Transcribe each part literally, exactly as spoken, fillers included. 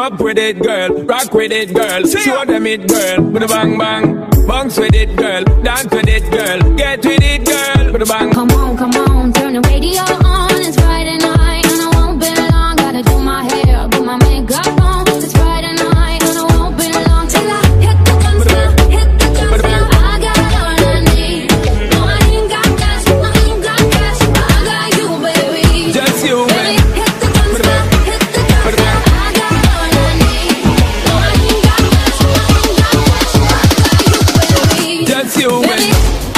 Up with it, girl. Rock with it, girl. Show them it, girl. With a bang bang. Bounce with it, girl. Dance with it, girl. Get with it, girl. With a bang. Come on, come on. Turn the radio on. It's Friday night and I won't be long. Gotta do my hair, put my makeup on. It's Friday night and I won't be long till I hit the dance floor, hit the dance floor. I got all I need. No, I ain't got cash, I ain't got cash. I got you, baby. Just you, baby. Hit the dance floor, hit the dance floor. I got all I need. No, I ain't got cash, I ain't got cash. I got you, baby. Just you, baby.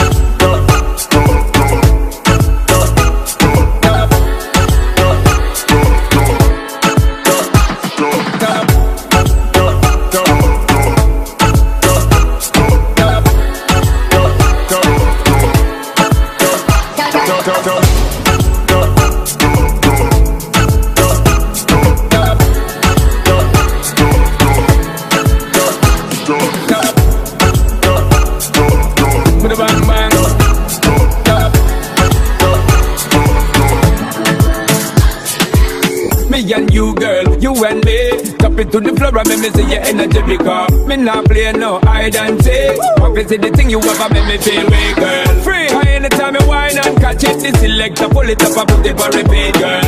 Me and you, girl, you and me. Tap it to the floor and make me see your energy because me not play no hide and seek. Obviously the thing you ever make me feel way, girl. Free. Anytime me whine and catch it, the selector pull it up and put it for repeat, girl.